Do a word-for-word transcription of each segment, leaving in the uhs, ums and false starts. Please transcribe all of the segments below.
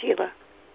Sheila.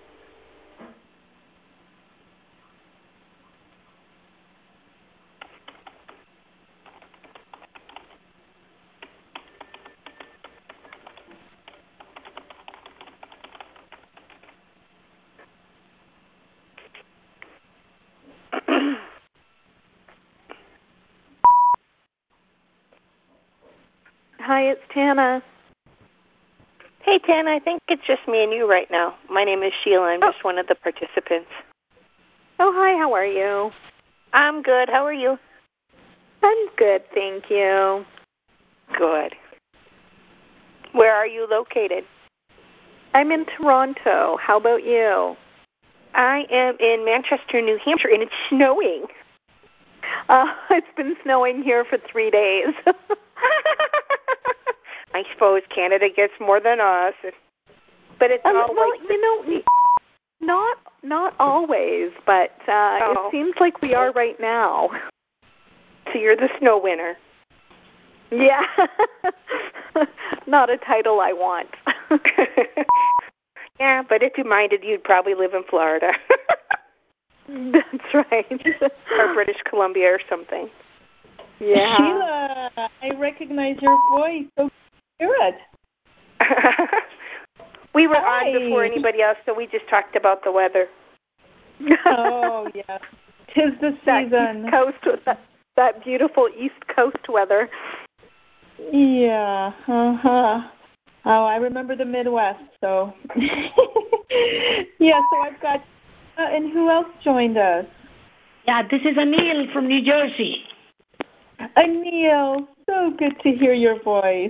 Hi, it's Tana. Hey, Tana, I think it's just me and you right now. My name is Sheila. I'm oh. just one of the participants. Oh, hi, how are you? I'm good. How are you? I'm good, thank you. Good. Where are you located? I'm in Toronto. How about you? I am in Manchester, New Hampshire, and it's snowing. Uh, it's been snowing here for three days. I suppose Canada gets more than us, but it's um, all well, like you know, not not always, but uh, oh. it seems like we are right now. So you're the snow winner. Yeah, not a title I want. Yeah, but if you minded, you'd probably live in Florida. That's right. Or British Columbia or something. Yeah. Sheila, I recognize your voice. So hear it. We were Hi. on before anybody else, so we just talked about the weather. Oh, yeah. Tis the season. That East Coast, that, that beautiful East Coast weather. Yeah. Uh-huh. Oh, I remember the Midwest, so. Yeah, so I've got, uh, and who else joined us? Yeah, this is Anil from New Jersey. Anil, so good to hear your voice.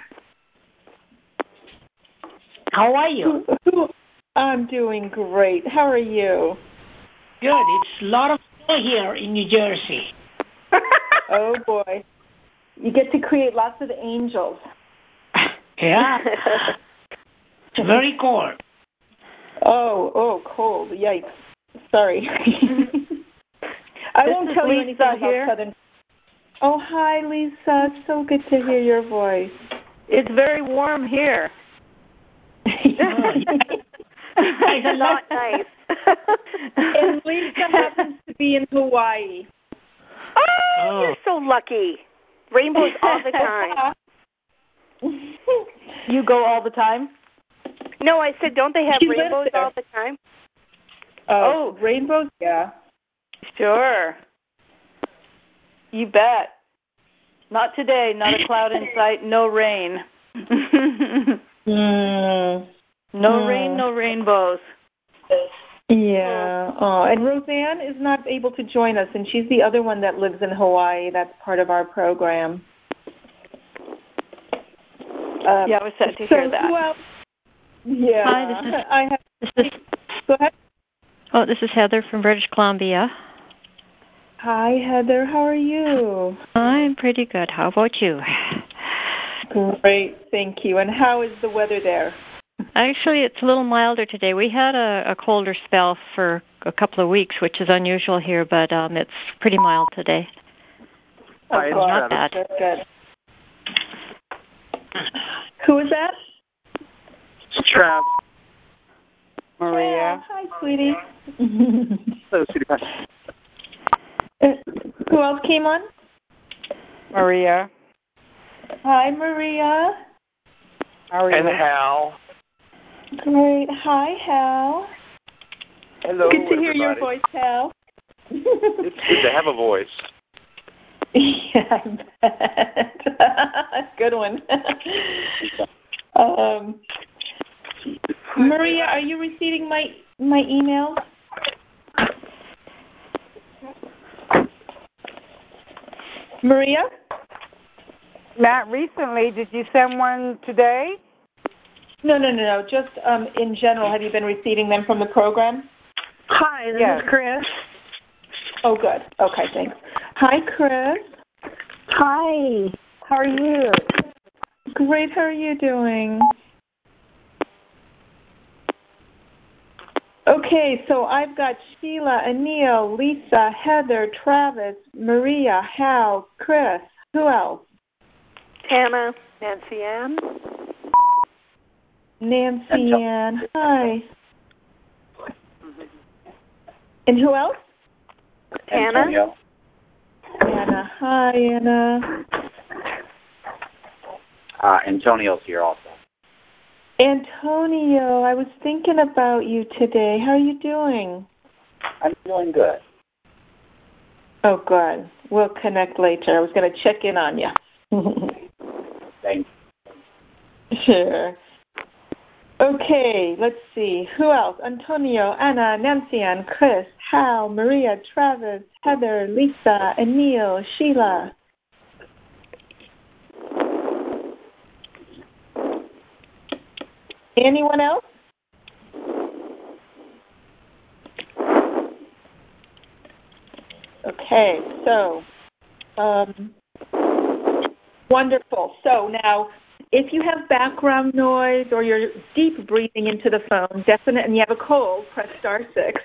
How are you? Who, who, I'm doing great. How are you? Good. It's a lot of snow here in New Jersey. Oh, boy. You get to create lots of angels. Yeah. It's very cold. Oh, oh, cold. Yikes. Sorry. I This won't is tell you Lisa anything about here. Southern. Oh, hi, Lisa. So good to hear your voice. It's very warm here. It's Not nice. And Lisa happens to be in Hawaii. Oh, Oh. you're so lucky. Rainbows all the time. You go all the time? No, I said, don't they have She lives rainbows there. all the time? Oh, rainbows? Yeah. Sure. You bet. Not today. Not a cloud in sight. No rain. Mm. No Mm. rain, no rainbows. Yeah. Oh, and Roseanne is not able to join us, and she's the other one that lives in Hawaii. That's part of our program. Um, Yeah, I was sad to so hear that. Who else? Yeah. Hi, this is- I have. This is Go ahead. oh, this is Heather from British Columbia. Hi, Heather. How are you? I'm pretty good. How about you? Great, thank you. And how is the weather there? Actually, it's a little milder today. We had a, a colder spell for a couple of weeks, which is unusual here, but um, it's pretty mild today. Hi, Oh, not bad. That's good. Who is that? Trav. Maria. Yeah, hi, sweetie. Hello, sweetie pie. Uh, who else came on? Maria. Hi, Maria. How are And you? Hal. Great. Hi, Hal. Hello, Good to hear everybody. your voice, Hal. It's good to have a voice. Yeah, I bet. Good one. um, Maria, are you receiving my my emails? Maria? Not recently. Did you send one today? No, no, no, no. Just um, in general, have you been receiving them from the program? Hi, this yes. is Chris. Oh, good. Okay, thanks. Hi, Chris. Hi. How are you? Great. How are you doing? Okay, so I've got Sheila, Anil, Lisa, Heather, Travis, Maria, Hal, Chris. Who else? Tana, Nancy Ann. Nancy Ann. Hi. And who else? Anna. Antonio. Anna. Hi, Anna. Uh, Antonio's here also. Antonio, I was thinking about you today. How are you doing? I'm doing good. Oh, good. We'll connect later. I was going to check in on you. Thanks. Sure. Okay, let's see. Who else? Antonio, Anna, Nancy Ann, Chris, Hal, Maria, Travis, Heather, Lisa, Emil, Sheila. Anyone else? Okay, so um, wonderful. So now, if you have background noise or you're deep breathing into the phone, definite, and you have a cold, press star six.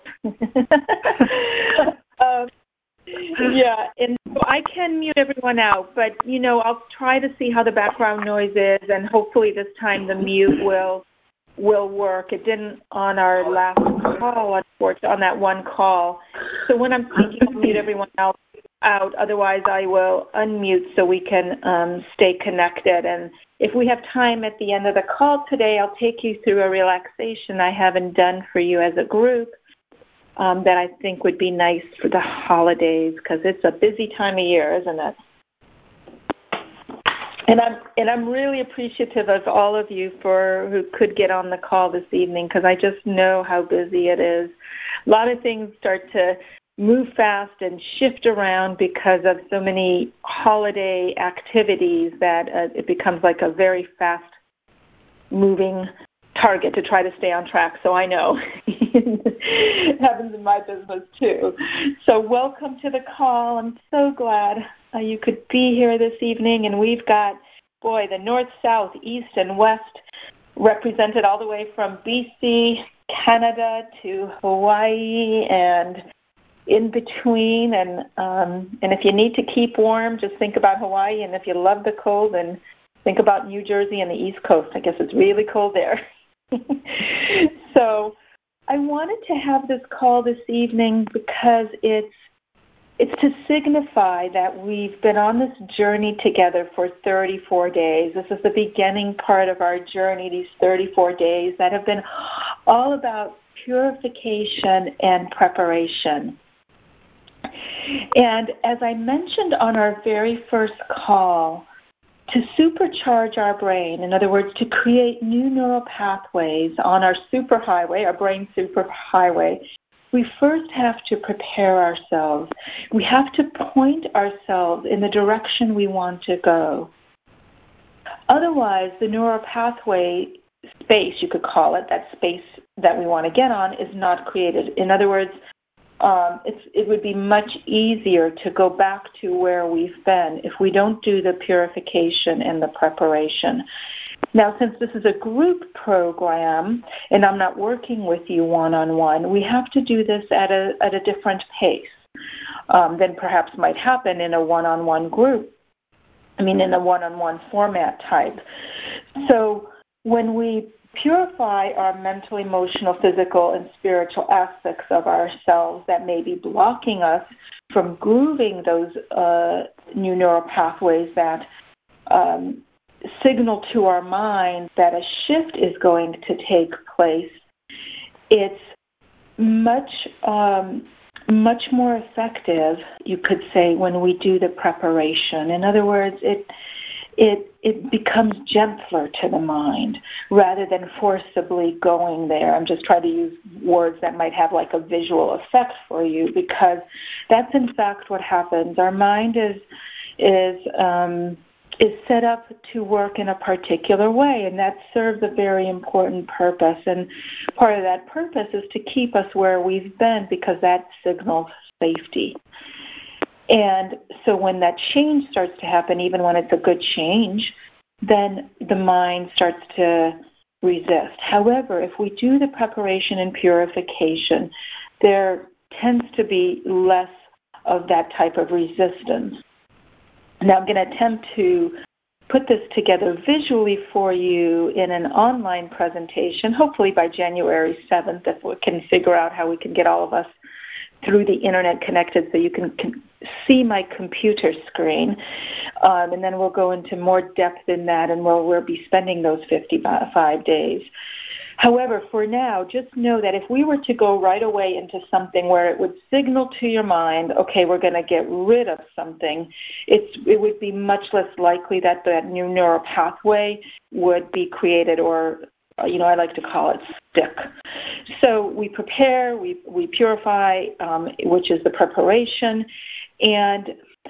um, yeah, and so I can mute everyone out, but you know, I'll try to see how the background noise is, and hopefully this time the mute will will work. It didn't on our last call, unfortunately, on that one call. So when I'm speaking, I'll mute everyone else out. Otherwise, I will unmute so we can um, stay connected. And if we have time at the end of the call today, I'll take you through a relaxation I haven't done for you as a group um, that I think would be nice for the holidays, because it's a busy time of year, isn't it? And I'm and I'm really appreciative of all of you for who could get on the call this evening, because I just know how busy it is. A lot of things start to move fast and shift around because of so many holiday activities that uh, it becomes like a very fast-moving target to try to stay on track. So I know it happens in my business too. So welcome to the call. I'm so glad uh, you could be here this evening. And we've got, boy, the north, south, east, and west represented all the way from B C, Canada to Hawaii and in between. And um, and if you need to keep warm, just think about Hawaii. And if you love the cold, then think about New Jersey and the East Coast. I guess it's really cold there. So I wanted to have this call this evening because it's it's to signify that we've been on this journey together for thirty-four days. This is the beginning part of our journey, these thirty-four days that have been all about purification and preparation. And as I mentioned on our very first call, to supercharge our brain, in other words, to create new neural pathways on our superhighway, our brain superhighway, we first have to prepare ourselves. We have to point ourselves in the direction we want to go. Otherwise, the neural pathway space, you could call it, that space that we want to get on, is not created. In other words, Um, it's, it would be much easier to go back to where we've been if we don't do the purification and the preparation. Now, since this is a group program and I'm not working with you one-on-one, we have to do this at a, at a different pace um, than perhaps might happen in a one-on-one group, I mean, in a one-on-one format type. So when we purify our mental, emotional, physical, and spiritual aspects of ourselves that may be blocking us from grooving those uh, new neural pathways that um, signal to our mind that a shift is going to take place. It's much, um, much more effective, you could say, when we do the preparation. In other words, it It it becomes gentler to the mind rather than forcibly going there. I'm just trying to use words that might have like a visual effect for you, because that's in fact what happens. Our mind is is um, is set up to work in a particular way, and that serves a very important purpose. And part of that purpose is to keep us where we've been, because that signals safety. And so when that change starts to happen, even when it's a good change, then the mind starts to resist. However, if we do the preparation and purification, there tends to be less of that type of resistance. Now, I'm going to attempt to put this together visually for you in an online presentation, hopefully by January seventh, if we can figure out how we can get all of us through the internet connected, so you can, can see my computer screen, um, and then we'll go into more depth in that, and we'll, we'll be spending those fifty-five days. However, for now, just know that if we were to go right away into something where it would signal to your mind, okay, we're going to get rid of something, it's, it would be much less likely that that new neural pathway would be created, or, you know, I like to call it stick. So we prepare, we, we purify, um, which is the preparation, and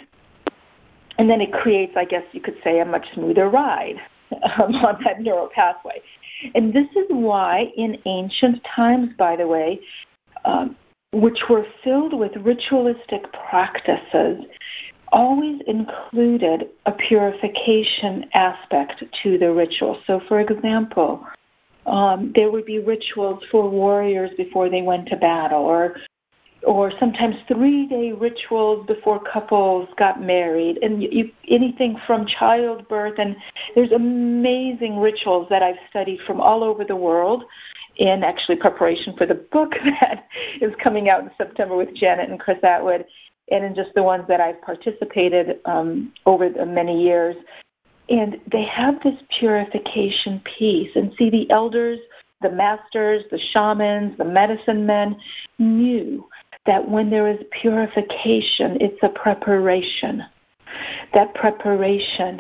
and then it creates, I guess you could say, a much smoother ride um, on that neural pathway. And this is why in ancient times, by the way, um, which were filled with ritualistic practices, always included a purification aspect to the ritual. So, for example, um, there would be rituals for warriors before they went to battle, or or sometimes three-day rituals before couples got married, and you, you, anything from childbirth. And there's amazing rituals that I've studied from all over the world in actually preparation for the book that is coming out in September with Janet and Chris Atwood, and in just the ones that I've participated um, over the many years. And they have this purification piece. And see, the elders, the masters, the shamans, the medicine men knew that when there is purification, it's a preparation. That preparation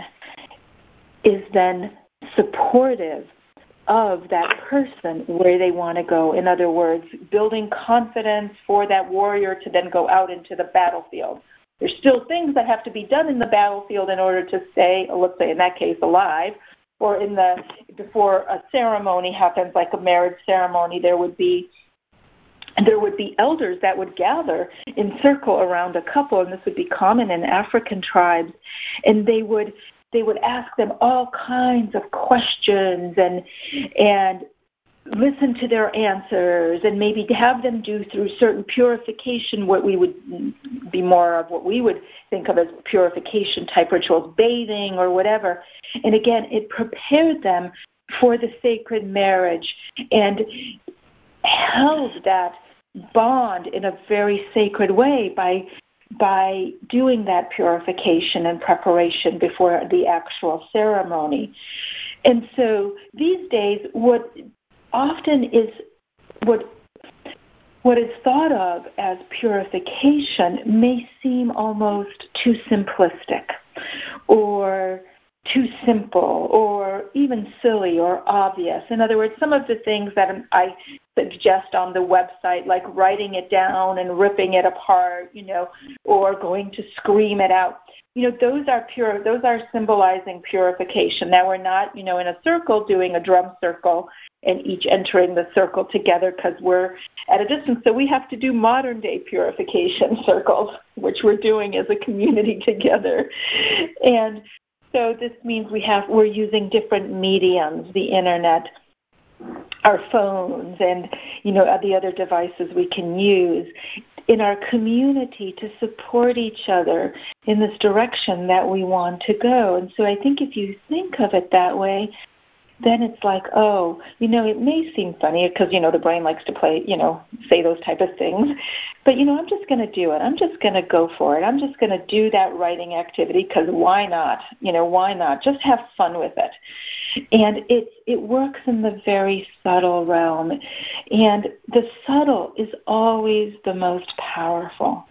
is then supportive of that person where they want to go. In other words, building confidence for that warrior to then go out into the battlefield. There's still things that have to be done in the battlefield in order to stay, let's say in that case, alive. Or in the before a ceremony happens, like a marriage ceremony, there would be there would be elders that would gather in circle around a couple, and this would be common in African tribes, and they would they would ask them all kinds of questions and and listen to their answers, and maybe have them do through certain purification, what we would be more of what we would think of as purification type rituals, bathing or whatever. And again, it prepared them for the sacred marriage and held that bond in a very sacred way by by doing that purification and preparation before the actual ceremony. And so these days, what often is what what is thought of as purification may seem almost too simplistic or too simple or even silly or obvious. In other words, some of the things that I suggest on the website, like writing it down and ripping it apart, you know, or going to scream it out, you know, those are pure, those are symbolizing purification. Now, we're not, you know, in a circle doing a drum circle and each entering the circle together because we're at a distance. So we have to do modern day purification circles, which we're doing as a community together. And so this means we have, we're using different mediums, the internet, our phones, and, you know, the other devices we can use in our community to support each other in this direction that we want to go. And so I think if you think of it that way, then it's like, oh, you know, it may seem funny because, you know, the brain likes to play, you know, say those type of things. But, you know, I'm just going to do it. I'm just going to go for it. I'm just going to do that writing activity because why not? You know, why not? Just have fun with it. And it, it works in the very subtle realm. And the subtle is always the most powerful.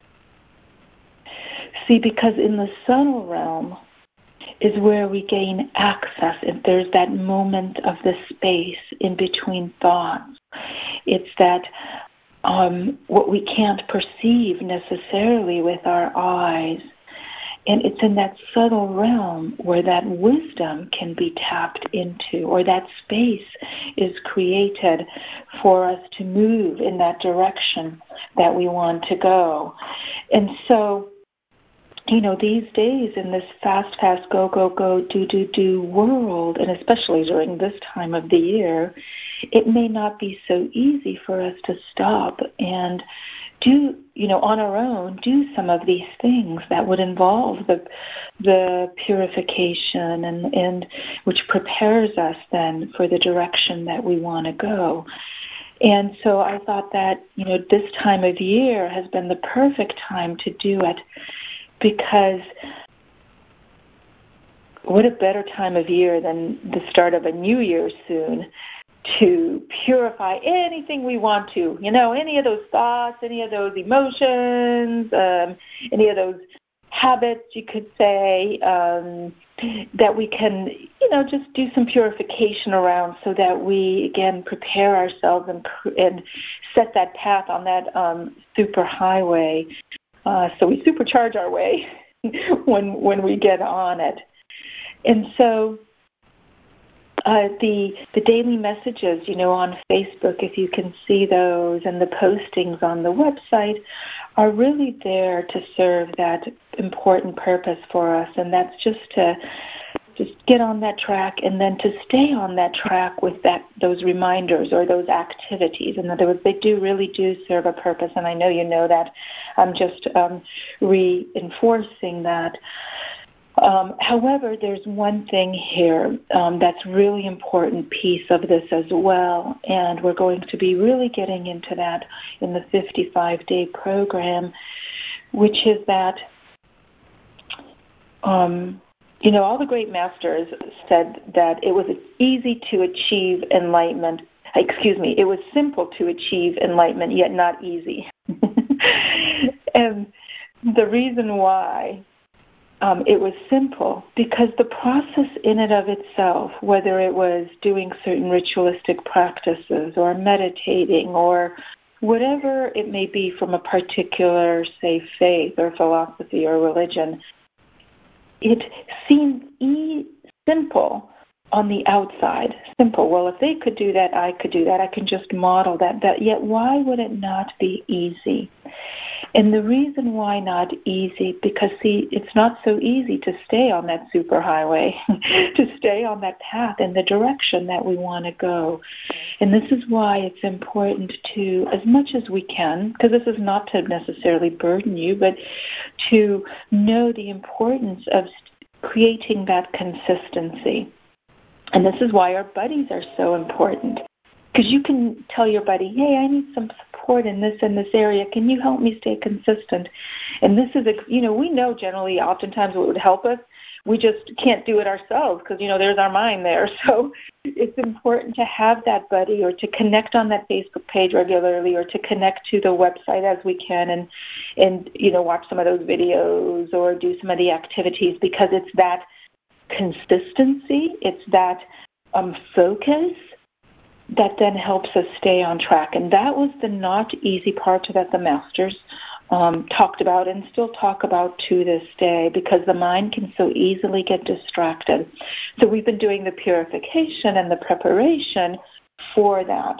See, because in the subtle realm, is where we gain access. If there's that moment of the space in between thoughts, it's that um, what we can't perceive necessarily with our eyes. And it's in that subtle realm where that wisdom can be tapped into, or that space is created for us to move in that direction that we want to go. And so, you know, these days in this fast, fast, go, go, go, do, do, do world, and especially during this time of the year, it may not be so easy for us to stop and do, you know, on our own, do some of these things that would involve the the purification and, and which prepares us then for the direction that we want to go. And so I thought that, you know, this time of year has been the perfect time to do it, because what a better time of year than the start of a new year soon to purify anything we want to, you know, any of those thoughts, any of those emotions, um, any of those habits, you could say, um, that we can, you know, just do some purification around, so that we, again, prepare ourselves and, and set that path on that um, super highway, uh, so we supercharge our way when when we get on it. And so uh, the the daily messages, you know, on Facebook, if you can see those, and the postings on the website are really there to serve that important purpose for us, and that's just to just get on that track, and then to stay on that track with that those reminders or those activities. In other words, they do really do serve a purpose, and I know you know that. I'm just um, reinforcing that. Um, however, there's one thing here um, that's really important piece of this as well, and we're going to be really getting into that in the fifty-five day program, which is that, um, you know, all the great masters said that it was easy to achieve enlightenment. Excuse me, it was simple to achieve enlightenment, yet not easy. And the reason why Um, it was simple, because the process in and of itself, whether it was doing certain ritualistic practices or meditating or whatever it may be from a particular, say, faith or philosophy or religion, it seemed e- simple on the outside. Simple. Well, if they could do that, I could do that. I can just model that. That yet, why would it not be easy? And the reason why not easy, because, see, it's not so easy to stay on that superhighway, to stay on that path in the direction that we want to go. And this is why it's important to, as much as we can, because this is not to necessarily burden you, but to know the importance of creating that consistency. And this is why our buddies are so important. Because you can tell your buddy, hey, I need some support in this and this area. Can you help me stay consistent? And this is, a, you know, we know generally oftentimes what would help us. We just can't do it ourselves because, you know, there's our mind there. So it's important to have that buddy, or to connect on that Facebook page regularly, or to connect to the website as we can, and, and you know, watch some of those videos or do some of the activities, because it's that consistency, it's that um, focus that then helps us stay on track. And that was the not easy part that the masters um, talked about and still talk about to this day, because the mind can so easily get distracted. So we've been doing the purification and the preparation for that.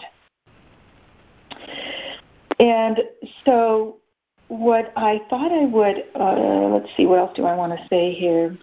And so what I thought I would, uh, let's see, what else do I want to say here?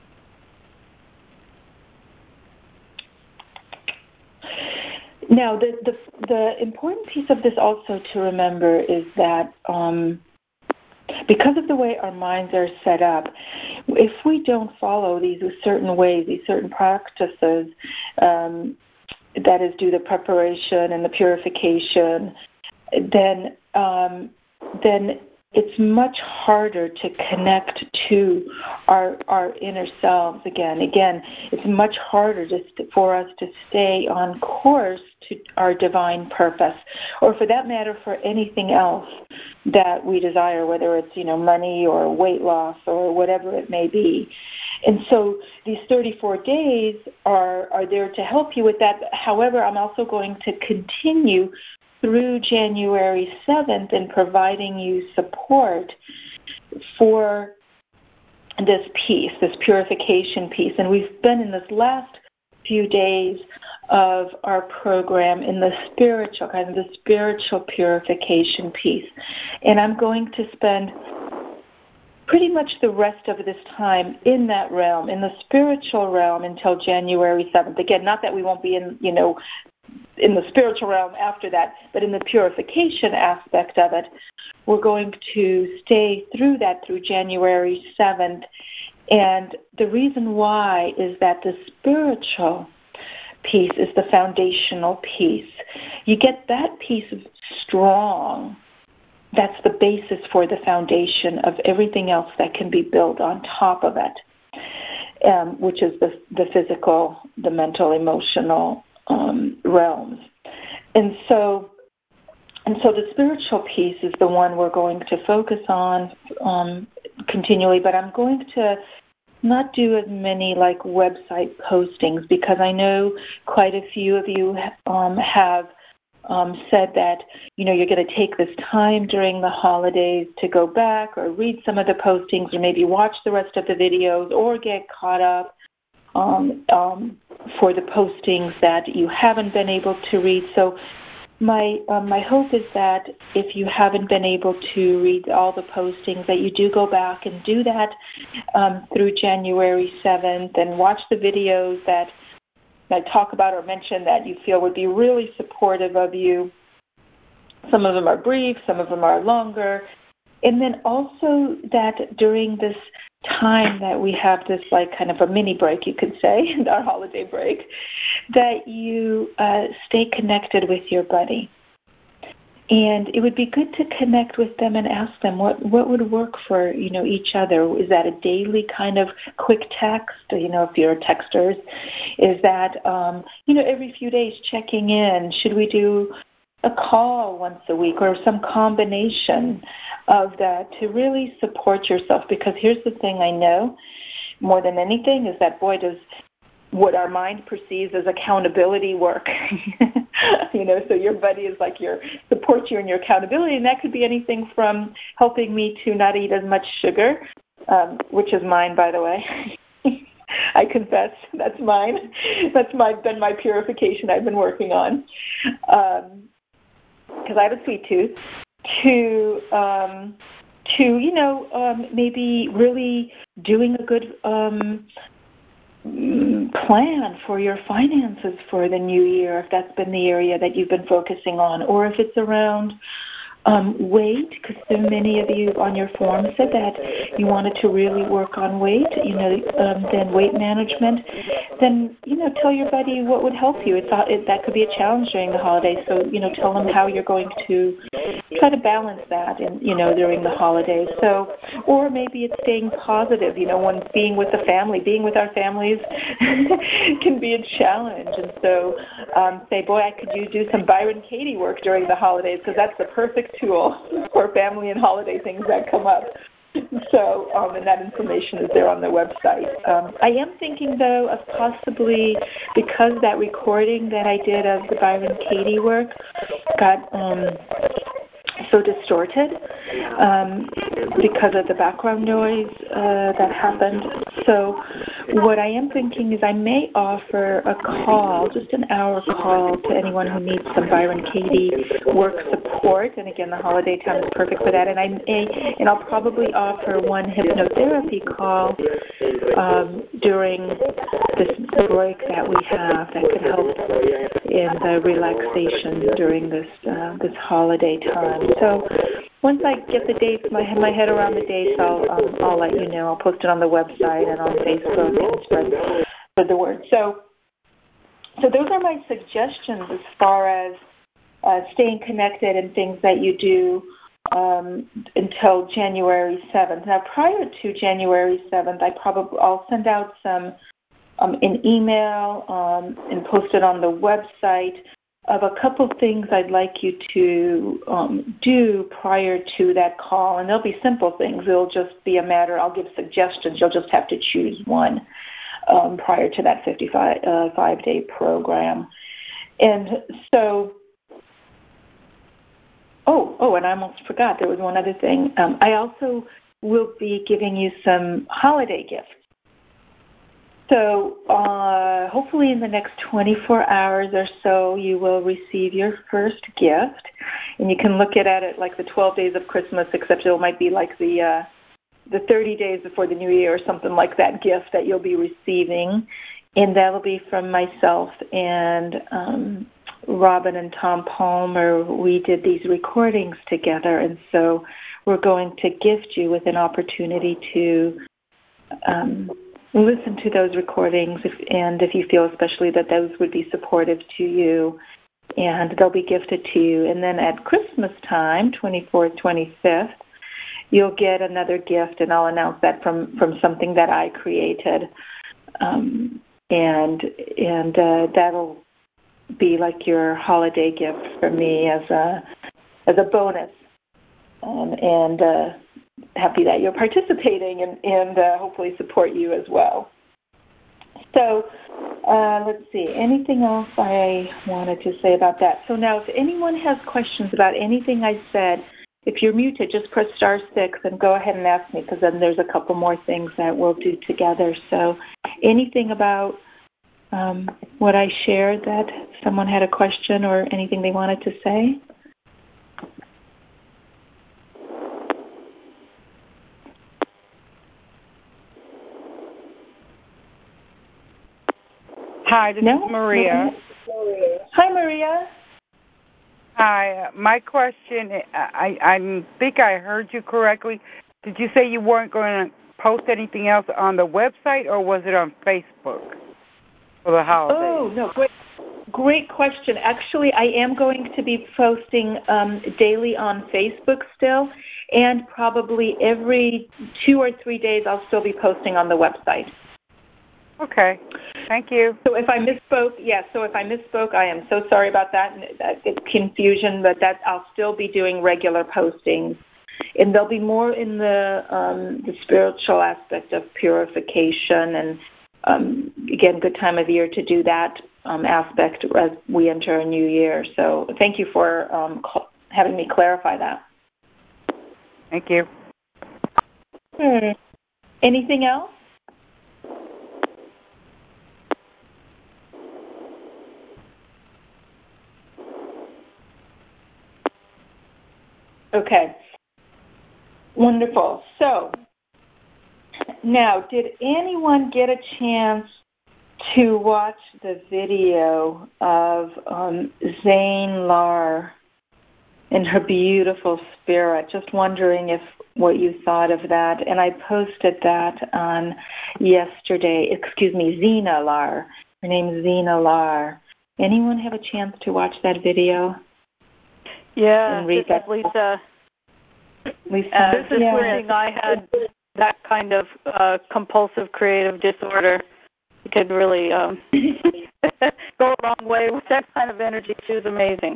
Now, the, the the important piece of this also to remember is that um, because of the way our minds are set up, if we don't follow these certain ways, these certain practices, um, that is, do the preparation and the purification, then then um, then it's much harder to connect to our our inner selves again. Again, it's much harder to, for us to stay on course to our divine purpose, or for that matter, for anything else that we desire, whether it's, you know, money or weight loss or whatever it may be. And so these thirty-four days are, are there to help you with that. However, I'm also going to continue through January seventh in providing you support for this piece, this purification piece. And we've been in this last few days of our program in the spiritual, kind of the spiritual purification piece. And I'm going to spend pretty much the rest of this time in that realm, in the spiritual realm, until January seventh. Again, not that we won't be in, you know, in the spiritual realm after that, but in the purification aspect of it, we're going to stay through that through January seventh. And the reason why is that the spiritual piece is the foundational piece. You get that piece strong. That's the basis for the foundation of everything else that can be built on top of it, um, which is the, the physical, the mental, emotional um, realms. And so, and so the spiritual piece is the one we're going to focus on um, continually, but I'm going to not do as many like website postings because I know quite a few of you um, have um, said that, you know, you're going to take this time during the holidays to go back or read some of the postings or maybe watch the rest of the videos or get caught up um, um, for the postings that you haven't been able to read. So My um, my hope is that if you haven't been able to read all the postings, that you do go back and do that um, through January seventh and watch the videos that I talk about or mention that you feel would be really supportive of you. Some of them are brief, some of them are longer. And then also that during this time that we have this like kind of a mini break, you could say, our holiday break, that you uh, stay connected with your buddy. And it would be good to connect with them and ask them what, what would work for, you know, each other. Is that a daily kind of quick text, you know, if you're texters? Is that, um, you know, every few days checking in? Should we do a call once a week or some combination of that to really support yourself? Because here's the thing I know more than anything is that, boy, does what our mind perceives as accountability work. You know, so your buddy is like your support you in your accountability, and that could be anything from helping me to not eat as much sugar, um, which is mine, by the way. I confess, that's mine. That's my been my purification I've been working on, because um, I have a sweet tooth. To um, to you know um, maybe really doing a good um, plan for your finances for the new year, if that's been the area that you've been focusing on, or if it's around um, weight, because so many of you on your form said that you wanted to really work on weight, you know, um, then weight management, then, you know, tell your buddy what would help you. It's it, that could be a challenge during the holidays, so, you know, tell them how you're going to try to balance that, in, you know, during the holidays. So, or maybe it's staying positive, you know, when being with the family, being with our families can be a challenge. And so um, say, boy, I could do, do some Byron Katie work during the holidays because that's the perfect tool for family and holiday things that come up. So, um, and that information is there on the website. Um, I am thinking, though, of possibly, because that recording that I did of the Byron Katie work got um, so distorted um, because of the background noise uh, that happened. So what I am thinking is I may offer a call, just an hour call, to anyone who needs some Byron Katie work support. And again, the holiday time is perfect for that. And I may, and I'll probably offer one hypnotherapy call um, during this break that we have that could help in the relaxation during this uh, this holiday time. So once I get the dates, my my head around the dates, I'll um, I'll let you know. I'll post it on the website and on Facebook and spread spread the word. So so those are my suggestions as far as uh, staying connected and things that you do um, until January seventh. Now, prior to January seventh, I probably I'll send out some um, an email um, and post it on the website of a couple things I'd like you to um, do prior to that call. And they'll be simple things. It'll just be a matter, I'll give suggestions. You'll just have to choose one um, prior to that fifty-five, uh, five-day program. And so, oh, oh, and I almost forgot, there was one other thing. Um, I also will be giving you some holiday gifts. So uh, hopefully in the next twenty-four hours or so, you will receive your first gift. And you can look at it like the twelve days of Christmas, except it might be like the uh, the thirty days before the new year or something like that gift that you'll be receiving. And that'll be from myself and um, Robin and Tom Palmer. We did these recordings together. And so we're going to gift you with an opportunity to um, listen to those recordings, if, and if you feel especially that those would be supportive to you, and they'll be gifted to you. And then at Christmas time, twenty-fourth, twenty-fifth, you'll get another gift, and I'll announce that from, from something that I created. Um, and and uh, that'll be like your holiday gift for me as a as a bonus. Um, and uh, happy that you're participating, and, and uh, hopefully support you as well. So uh, let's see, anything else I wanted to say about that? So now if anyone has questions about anything I said, if you're muted, just press star six and go ahead and ask me, because then there's a couple more things that we'll do together. So anything about um, what I shared that someone had a question or anything they wanted to say? Hi, this No? is Maria. Hi, Maria. Hi. Uh, my question, I, I I think I heard you correctly. Did you say you weren't going to post anything else on the website, or was it on Facebook for the holidays? Oh, no, great, great question. Actually, I am going to be posting um, daily on Facebook still, and probably every two or three days I'll still be posting on the website. Okay. Thank you. So if I misspoke, yes, yeah, so if I misspoke, I am so sorry about that, that confusion, but that I'll still be doing regular postings. And there'll be more in the um, the spiritual aspect of purification, and um, again, good time of year to do that um, aspect as we enter a new year. So thank you for um, cl- having me clarify that. Thank you. Hmm. Anything else? Okay. Wonderful. So, now, did anyone get a chance to watch the video of um, Zane Lar and her beautiful spirit? Just wondering if what you thought of that. And I posted that on yesterday. Excuse me, Zena Lar. Her name is Zena Lar. Anyone have a chance to watch that video? Yeah, And read this that? is Lisa. Lisa, Uh, this is yeah. wishing I had that kind of uh, compulsive creative disorder. It could really um, go a long way with that kind of energy. She was amazing.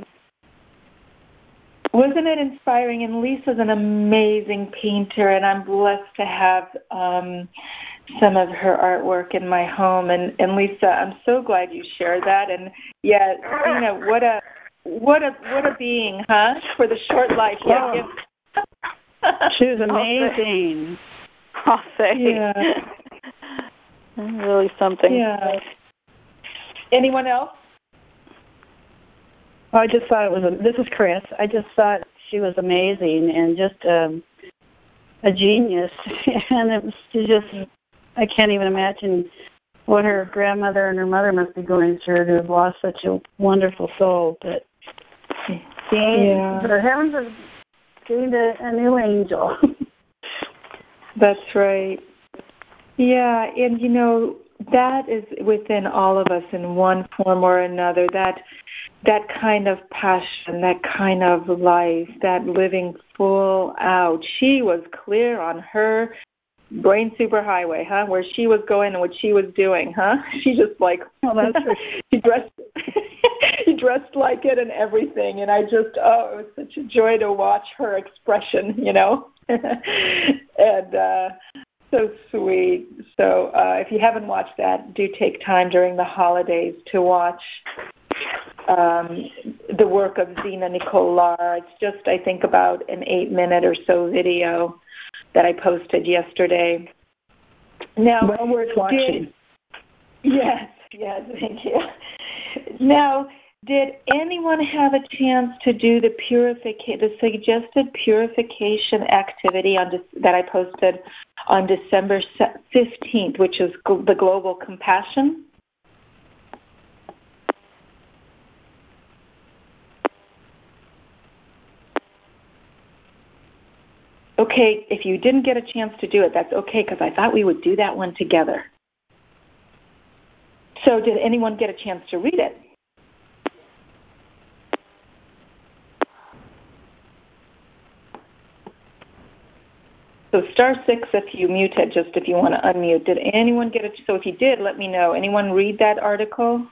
Wasn't it inspiring? And Lisa's an amazing painter, and I'm blessed to have um, some of her artwork in my home. And, and Lisa, I'm so glad you shared that. And yeah, you know, what a what a what a being, huh? For the short life. Yeah. Yeah. She was amazing. I'll say. Yeah. Really something. Yeah. Anyone else? Well, I just thought it was. A, this is Chris. I just thought she was amazing and just um, a genius. And it was just. I can't even imagine what her grandmother and her mother must be going through to have lost such a wonderful soul. But the Yeah. the heavens have gained a, a new angel. That's right. Yeah, and you know, that is within all of us in one form or another, that that kind of passion, that kind of life, that living full out. She was clear on her brain superhighway, huh? Where she was going and what she was doing, huh? She just like, Oh, that's right. she dressed she dressed like it and everything, and I just, oh, it was such a joy to watch her expression, you know. And uh so sweet. So uh, if you haven't watched that, do take time during the holidays to watch um, the work of Zena Nicole Lar. It's just, I think, about an eight-minute or so video that I posted yesterday. Now, Well worth watching. Did, yes, yes, thank you. Now, did anyone have a chance to do the purification, the suggested purification activity on this, that I posted on December fifteenth, which is the Global Compassion? Okay, if you didn't get a chance to do it, that's okay, because I thought we would do that one together. So did anyone get a chance to read it? So star six if you muted, just if you want to unmute. Did anyone get it? So if you did, let me know. Anyone read that article?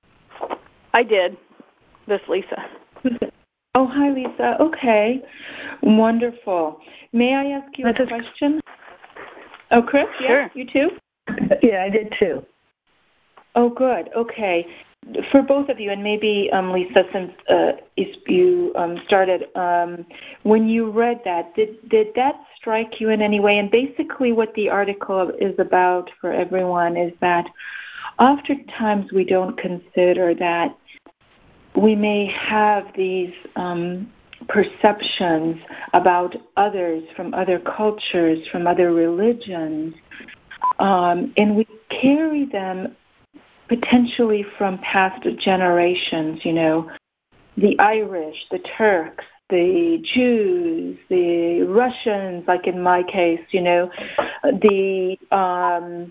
I did. This Lisa. Oh, hi, Lisa. Okay. Wonderful. May I ask you a That's question? Oh, Chris? Sure. Yeah, you too? Yeah, I did too. Oh, good. Okay. For both of you, and maybe um, Lisa, since uh, you um, started, um, when you read that, did did that strike you in any way? And basically, what the article is about for everyone is that oftentimes we don't consider that we may have these um, perceptions about others from other cultures, from other religions, um, and we carry them potentially from past generations, you know, the Irish, the Turks, the Jews, the Russians, like in my case, you know, the um,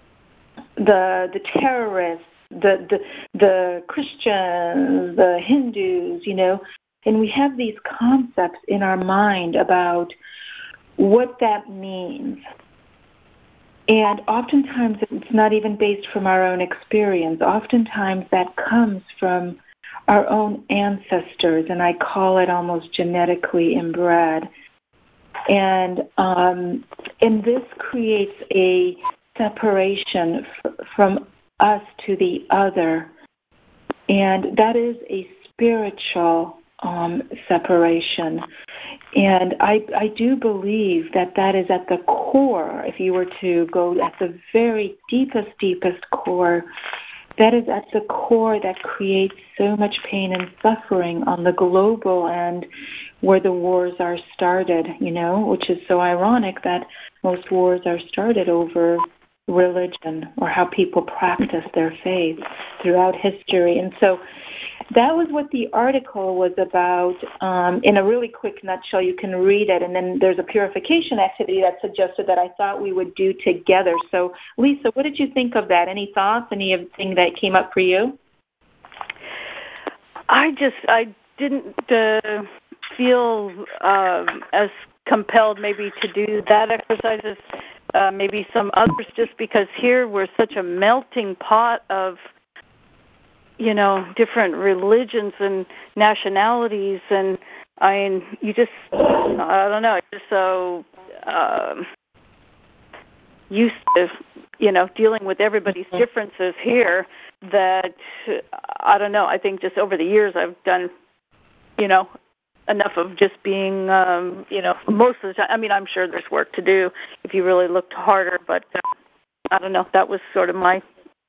the the terrorists, the, the the Christians, the Hindus, you know, and we have these concepts in our mind about what that means. And oftentimes it's not even based from our own experience. Oftentimes that comes from our own ancestors, and I call it almost genetically inbred. And um, and this creates a separation f- from us to the other, and that is a spiritual um, separation. And I, I do believe that that is at the core, if you were to go at the very deepest, deepest core, that is at the core that creates so much pain and suffering on the global end where the wars are started, you know, which is so ironic that most wars are started over religion or how people practice their faith throughout history. And so that was what the article was about. Um, in a really quick nutshell, you can read it, and then there's a purification activity that suggested that I thought we would do together. So, Lisa, what did you think of that? Any thoughts? Anything that came up for you? I just, I didn't uh, feel um, as compelled maybe to do that exercise as uh, maybe some others, just because here we're such a melting pot of, you know, different religions and nationalities, and I mean, you just, I don't know, just so um, used to, you know, dealing with everybody's differences here that, I don't know, I think just over the years I've done, you know, enough of just being, um, you know, most of the time, I mean, I'm sure there's work to do if you really looked harder, but uh, I don't know, that was sort of my,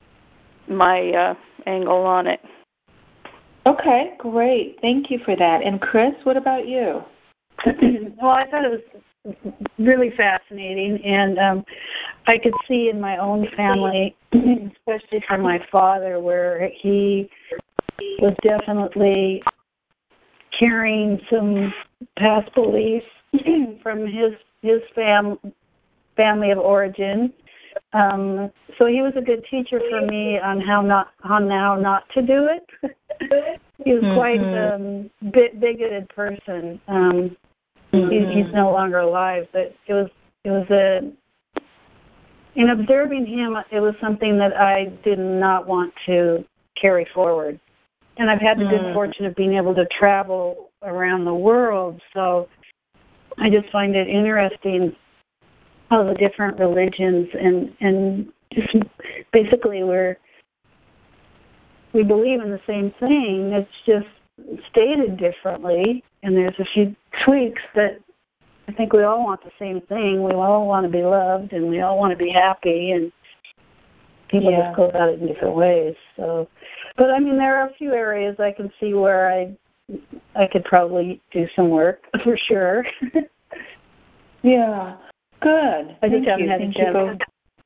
my uh, angle on it. Okay, great. Thank you for that. And Chris, what about you? Well, I thought it was really fascinating, and um, I could see in my own family, especially from my father, where he was definitely carrying some past beliefs from his his fam family of origin. Um, so he was a good teacher for me on how not how now not to do it. He was mm-hmm. quite a um, bit bigoted person. Um, mm-hmm. he, he's no longer alive, but it was it was a in observing him, it was something that I did not want to carry forward. And I've had the mm-hmm. good fortune of being able to travel around the world, so I just find it interesting how the different religions and and just basically we're we believe in the same thing. It's just stated differently, and there's a few tweaks, but I think we all want the same thing. We all want to be loved, and we all want to be happy, and people yeah. just go about it in different ways. So, but I mean, there are a few areas I can see where I I could probably do some work for sure. Yeah. Good. I Thank just haven't you. had Thank a chance.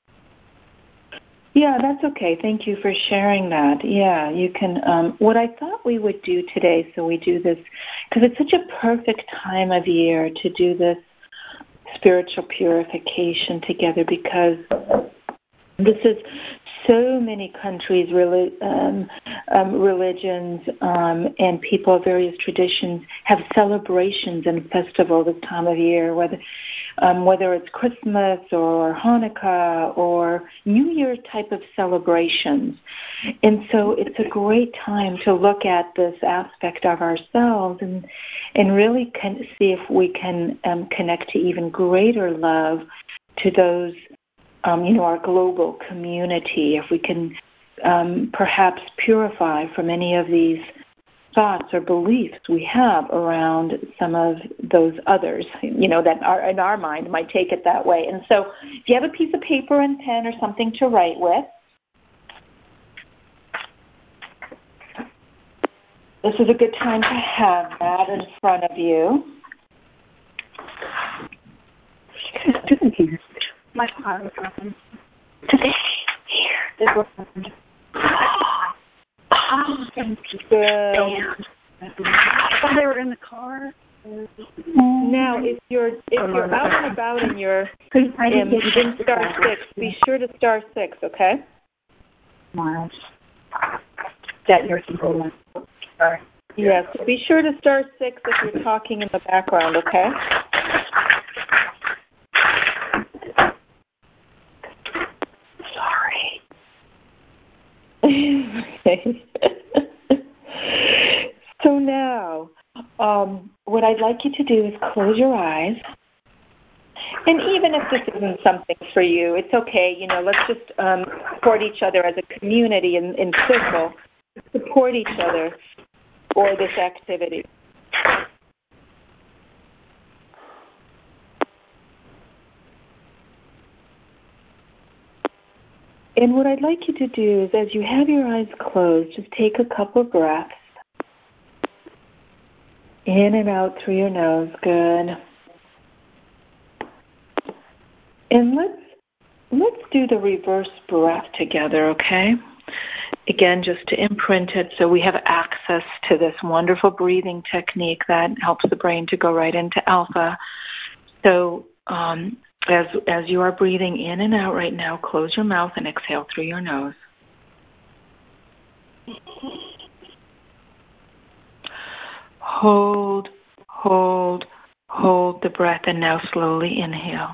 Yeah, that's okay. Thank you for sharing that. Yeah, you can. Um, what I thought we would do today, so we do this, because it's such a perfect time of year to do this spiritual purification together, because this is so many countries, um, um, religions, um, and people of various traditions have celebrations and festivals this time of year, whether um, whether it's Christmas or Hanukkah or New Year type of celebrations. And so it's a great time to look at this aspect of ourselves and and really can see if we can um, connect to even greater love to those, um, you know, our global community, if we can um, perhaps purify from any of these thoughts or beliefs we have around some of those others, you know, that are in our mind might take it that way. And so if you have a piece of paper and pen or something to write with, this is a good time to have that in front of you. My arm open. Today, here. Good. I thought they were in the car. Now, if you're if you're out and about and you're and you didn't star six, be sure to star six, okay? Miles. That you're controlling. Sorry. Yes. Be sure to star six if you're talking in the background, okay? Okay. So now, um, what I'd like you to do is close your eyes. And even if this isn't something for you, it's okay. You know, let's just um, support each other as a community in, in circle. Support each other for this activity. And what I'd like you to do is, as you have your eyes closed, just take a couple of breaths. In and out through your nose. Good. And let's let's do the reverse breath together, okay? Again, just to imprint it so we have access to this wonderful breathing technique that helps the brain to go right into alpha. So um, as as you are breathing in and out right now, close your mouth and exhale through your nose. Hold, hold, hold the breath, and now slowly inhale.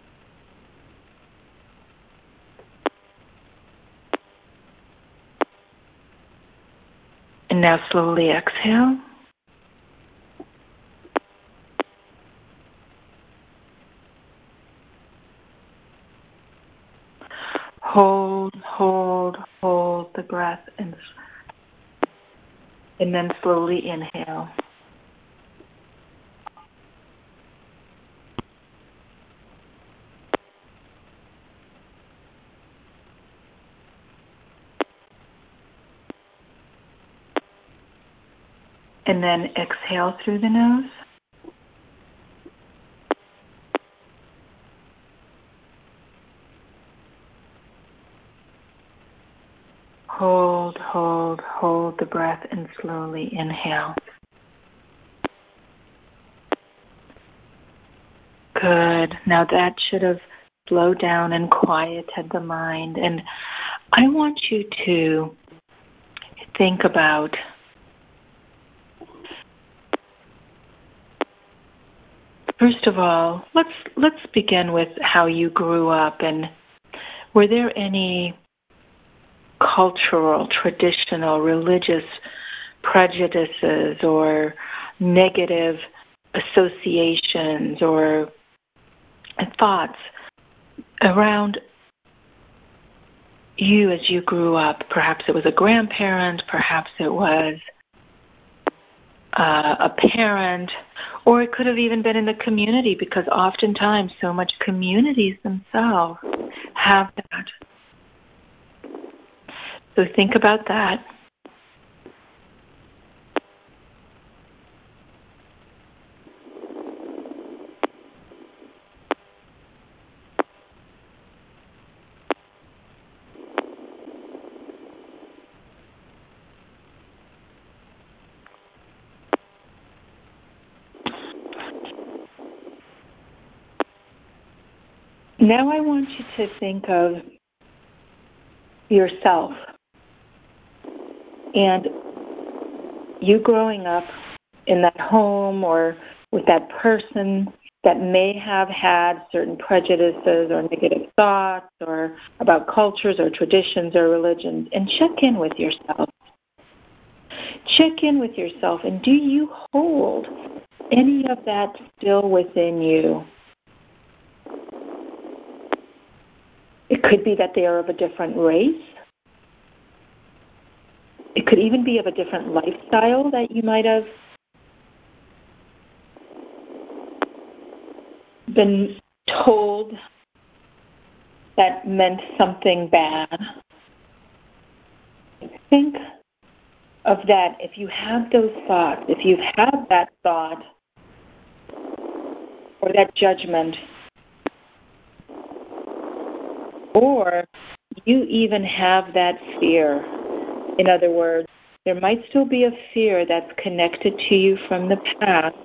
And now slowly exhale. Hold, hold, hold the breath, and and then slowly inhale. And then exhale through the nose. Hold, hold, hold the breath and slowly inhale. Good. Now that should have slowed down and quieted the mind. And I want you to think about first of all, let's let's begin with how you grew up, and were there any cultural, traditional, religious prejudices or negative associations or thoughts around you as you grew up? Perhaps it was a grandparent, perhaps it was uh, a parent, or it could have even been in the community, because oftentimes so much communities themselves have that. So think about that. Now I want you to think of yourself. And you growing up in that home or with that person that may have had certain prejudices or negative thoughts or about cultures or traditions or religions, and check in with yourself. Check in with yourself, and do you hold any of that still within you? It could be that they are of a different race. It could even be of a different lifestyle that you might have been told that meant something bad. Think of that. If you have those thoughts, if you've had that thought or that judgment, or you even have that fear. In other words, there might still be a fear that's connected to you from the past.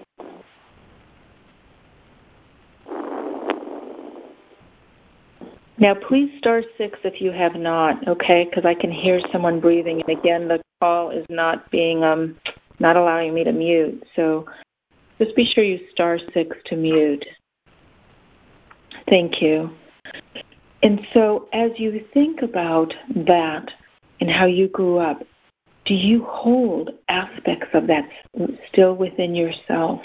Now, please star six if you have not, okay? Because I can hear someone breathing, and again, the call is not being, um, not allowing me to mute. So just be sure you star six to mute. Thank you. And so, as you think about that and how you grew up, do you hold aspects of that still within yourself?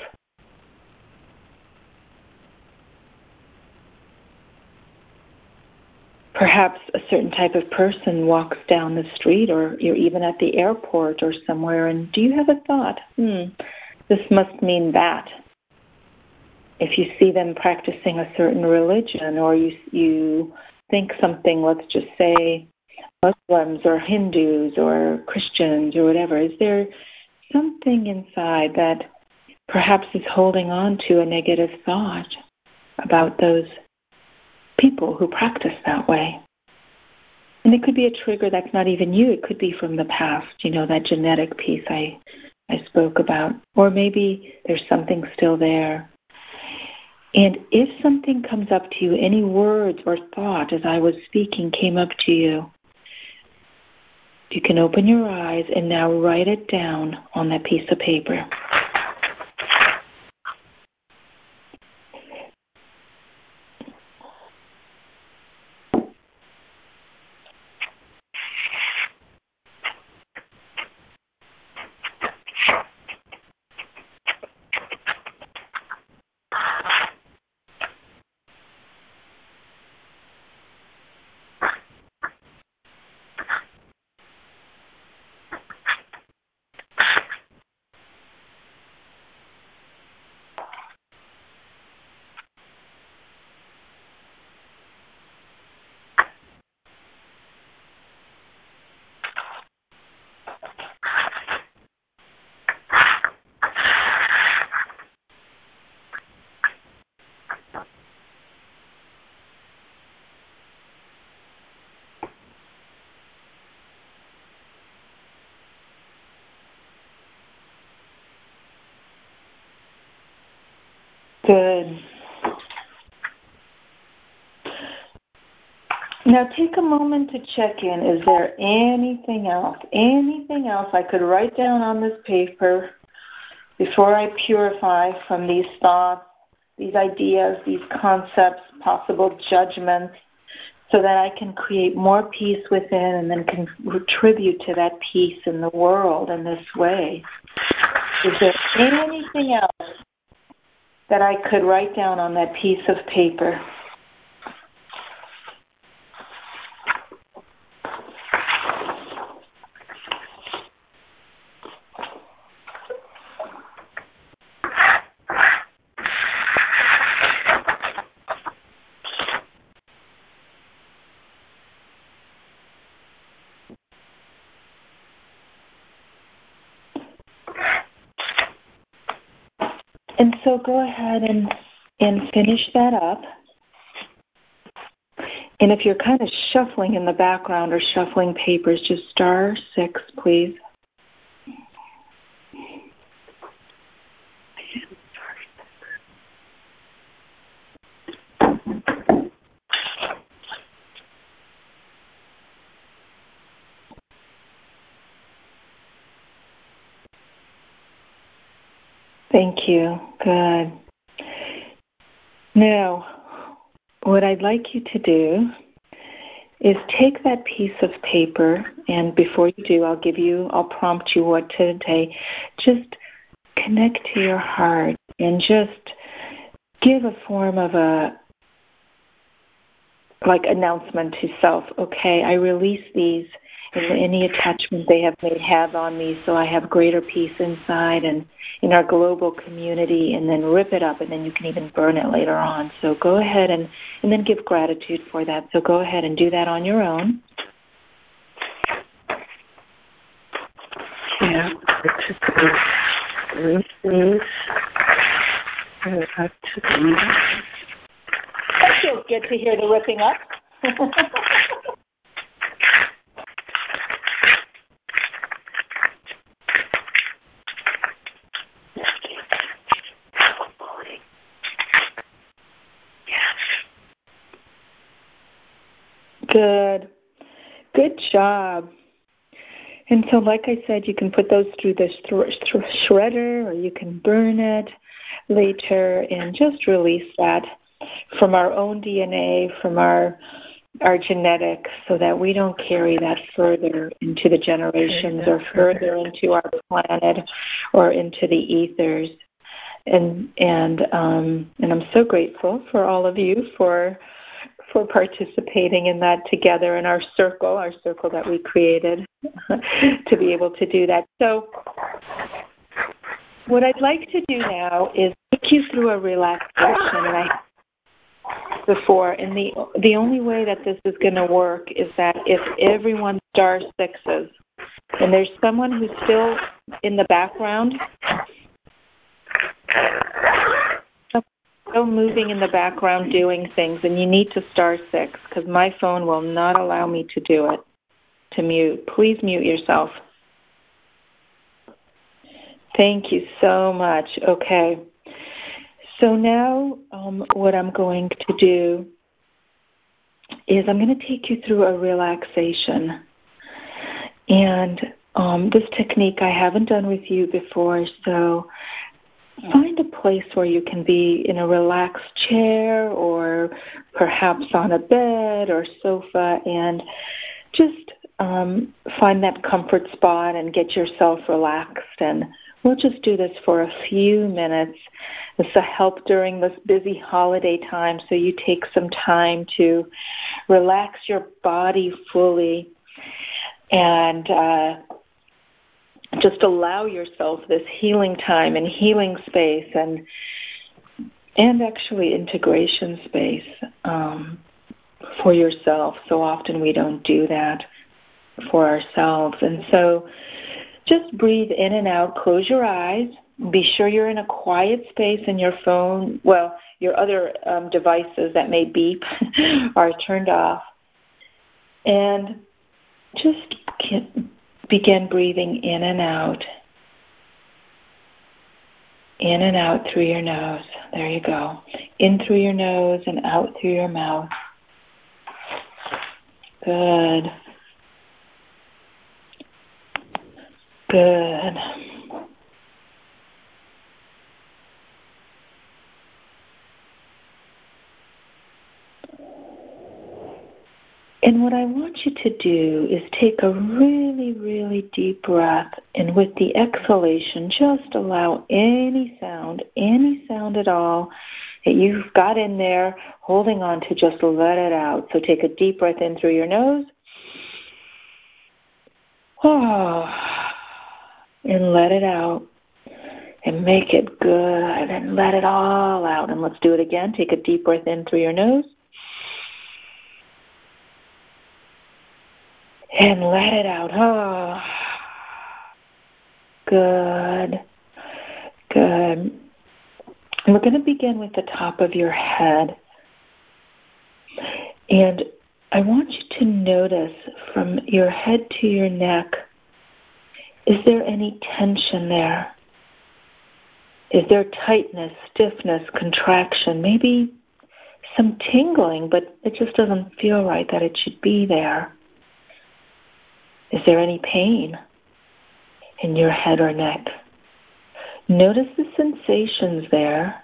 Perhaps a certain type of person walks down the street, or you're even at the airport or somewhere, and do you have a thought, hmm, this must mean that? If you see them practicing a certain religion, or you you think something, let's just say Muslims or Hindus or Christians or whatever, is there something inside that perhaps is holding on to a negative thought about those people who practice that way? And it could be a trigger that's not even you. It could be from the past, you know, that genetic piece I, I spoke about. Or maybe there's something still there. And if something comes up to you, any words or thought as I was speaking came up to you, you can open your eyes and now write it down on that piece of paper. Good. Now take a moment to check in. Is there anything else, anything else I could write down on this paper before I purify from these thoughts, these ideas, these concepts, possible judgments, so that I can create more peace within and then can contribute to that peace in the world in this way? Is there anything else that I could write down on that piece of paper? And so go ahead and, and finish that up. And if you're kind of shuffling in the background or shuffling papers, just star six, please. Thank you. Good. Now, what I'd like you to do is take that piece of paper, and before you do, I'll give you, I'll prompt you what to say. Just connect to your heart and just give a form of a, like, announcement to self. Okay, I release these and any attachment they have may have on me, so I have greater peace inside and in our global community, and then rip it up, and then you can even burn it later on. So go ahead and, and then give gratitude for that. So go ahead and do that on your own. Yeah. That feels good to hear the ripping up. Good. Good job. And so, like I said, you can put those through the shredder, or you can burn it later and just release that from our own D N A, from our our genetics, so that we don't carry that further into the generations or further into our planet or into the ethers. And and um, and I'm so grateful for all of you for for participating in that together in our circle, our circle that we created to be able to do that. So what I'd like to do now is take you through a relaxation, and I before, and the the only way that this is going to work is that if everyone star sixes, and there's someone who's still in the background, still moving in the background doing things, and you need to star six, because my phone will not allow me to do it, to mute. Please mute yourself. Thank you so much. Okay. So now um, what I'm going to do is I'm going to take you through a relaxation. And um, this technique I haven't done with you before, so find a place where you can be in a relaxed chair or perhaps on a bed or sofa, and just um, find that comfort spot and get yourself relaxed. And we'll just do this for a few minutes. This will help during this busy holiday time, so you take some time to relax your body fully and uh, just allow yourself this healing time and healing space and and actually integration space um, for yourself. So often we don't do that for ourselves. And so just breathe in and out, close your eyes. Be sure you're in a quiet space and your phone, well, your other um, devices that may beep are turned off. And just begin breathing in and out. In and out through your nose. There you go. In through your nose and out through your mouth. Good. Good. And what I want you to do is take a really, really deep breath, and with the exhalation, just allow any sound, any sound at all that you've got in there, holding on to, just let it out. So take a deep breath in through your nose. Oh, and let it out. And make it good, and let it all out. And let's do it again. Take a deep breath in through your nose. And let it out. Oh, good, good. And we're going to begin with the top of your head. And I want you to notice from your head to your neck, is there any tension there? Is there tightness, stiffness, contraction, maybe some tingling, but it just doesn't feel right that it should be there? Is there any pain in your head or neck? Notice the sensations there.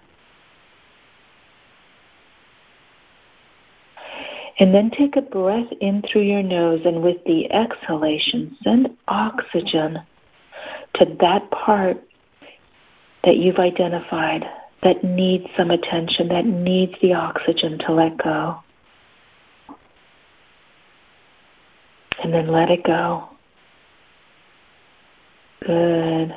And then take a breath in through your nose, and with the exhalation, send oxygen to that part that you've identified that needs some attention, that needs the oxygen to let go. And then let it go. Good.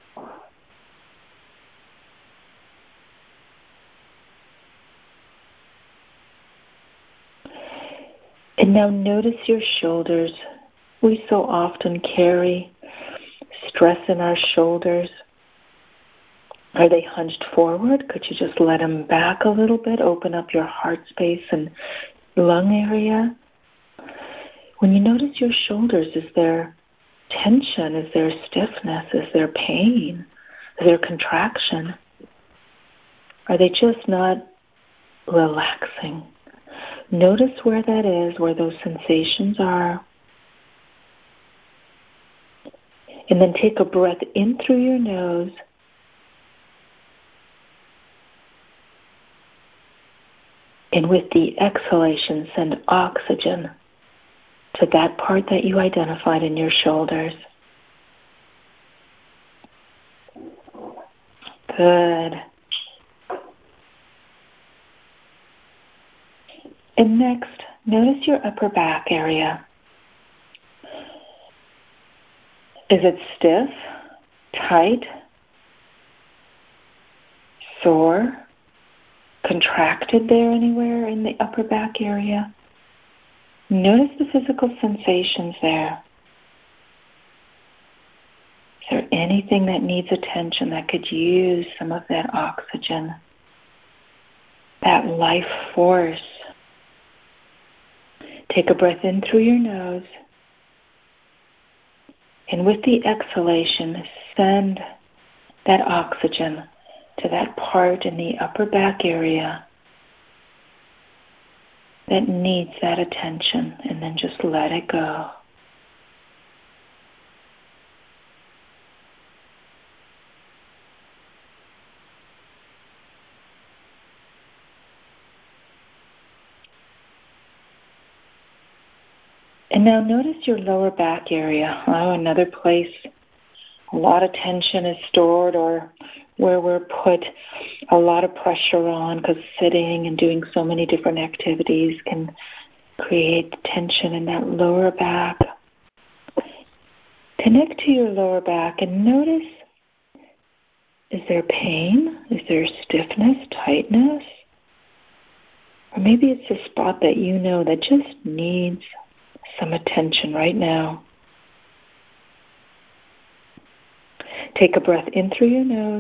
And now notice your shoulders. We so often carry stress in our shoulders. Are they hunched forward? Could you just let them back a little bit? Open up your heart space and lung area. When you notice your shoulders, is there tension? Is there stiffness? Is there pain? Is there contraction? Are they just not relaxing? Notice where that is, where those sensations are. And then take a breath in through your nose. And with the exhalation, send oxygen to that part that you identified in your shoulders. Good. And next, notice your upper back area. Is it stiff, tight, sore, contracted there anywhere in the upper back area? Notice the physical sensations there. Is there anything that needs attention that could use some of that oxygen, that life force? Take a breath in through your nose. And with the exhalation, send that oxygen to that part in the upper back area that needs that attention, and then just let it go. And now notice your lower back area. Oh, another place a lot of tension is stored, or where we're put a lot of pressure on, because sitting and doing so many different activities can create tension in that lower back. Connect to your lower back and notice, is there pain? Is there stiffness, tightness? Or maybe it's a spot that you know that just needs some attention right now. Take a breath in through your nose,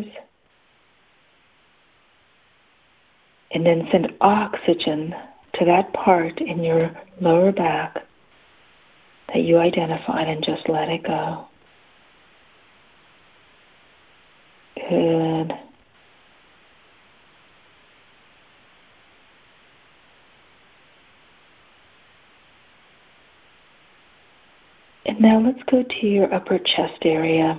and then send oxygen to that part in your lower back that you identified, and just let it go. Good. And now let's go to your upper chest area.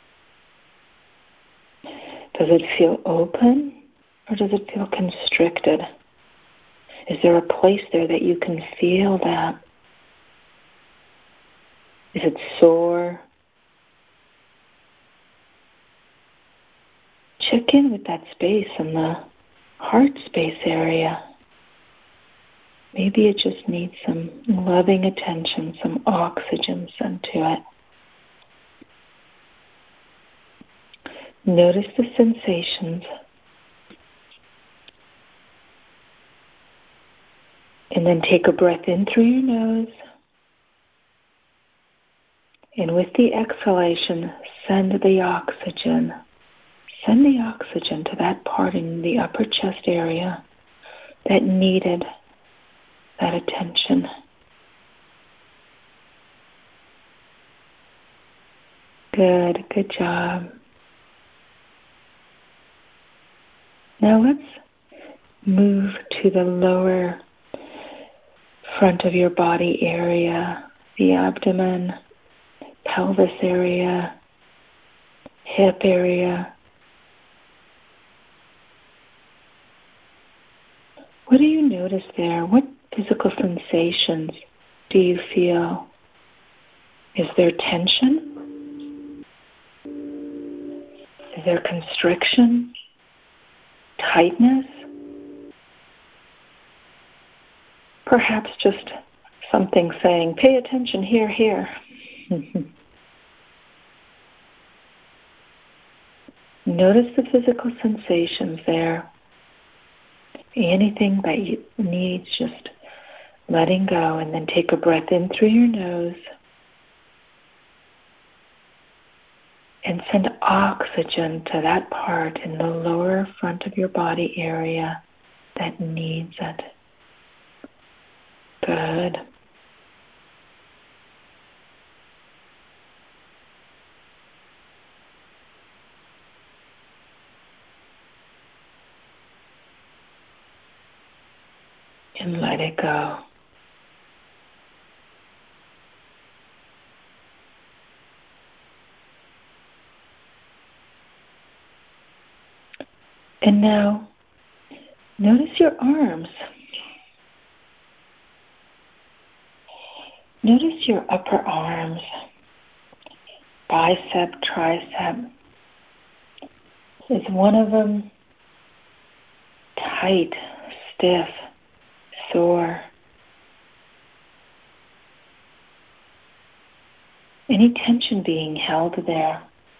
Does it feel open, or does it feel constricted? Is there a place there that you can feel that? Is it sore? Check in with that space in the heart space area. Maybe it just needs some loving attention, some oxygen sent to it. Notice the sensations. And then take a breath in through your nose. And with the exhalation, send the oxygen. Send the oxygen to that part in the upper chest area that needed that attention. Good, good job. Now let's move to the lower front of your body area, the abdomen, pelvis area, hip area, What do you notice there? What physical sensations do you feel? Is there tension? Is there constriction? Tightness? Perhaps just something saying, pay attention here, here. Notice the physical sensations there. Anything that you need, just letting go, and then take a breath in through your nose and send oxygen to that part in the lower front of your body area that needs it. Good. And let it go. And now, notice your arms. Notice your upper arms, bicep, tricep. Is one of them tight, stiff, sore? Any tension being held there?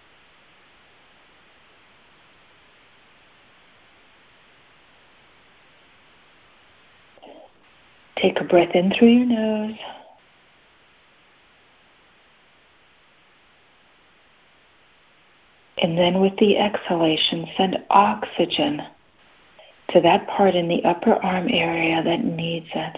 Take a breath in through your nose. And then with the exhalation, send oxygen to that part in the upper arm area that needs it.